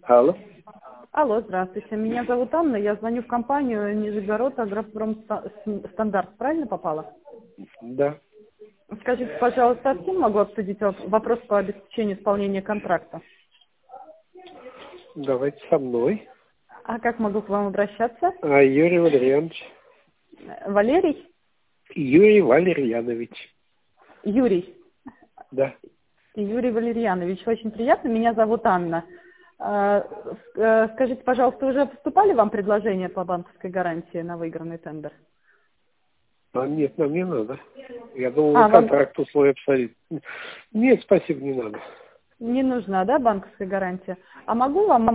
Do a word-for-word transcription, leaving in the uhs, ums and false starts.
Алло. Алло, здравствуйте. Меня зовут Анна, я звоню в компанию Нижегород Агропром Стандарт. Правильно попала? Да. Скажите, пожалуйста, с кем могу обсудить воп- вопрос по обеспечению исполнения контракта? Давайте со мной. А как могу к вам обращаться? А, Юрий Валерьянович. Э, Валерий? Юрий Валерьянович. Юрий. Да. Юрий Валерьянович, очень приятно. Меня зовут Анна. Э, э, Скажите, пожалуйста, уже поступали вам предложения по банковской гарантии на выигранный тендер? А нет, нам не надо. Я думал, А, вы вам контракт условия абсолютно. Нет, спасибо, не надо. не нужна, да, банковская гарантия? А могу вам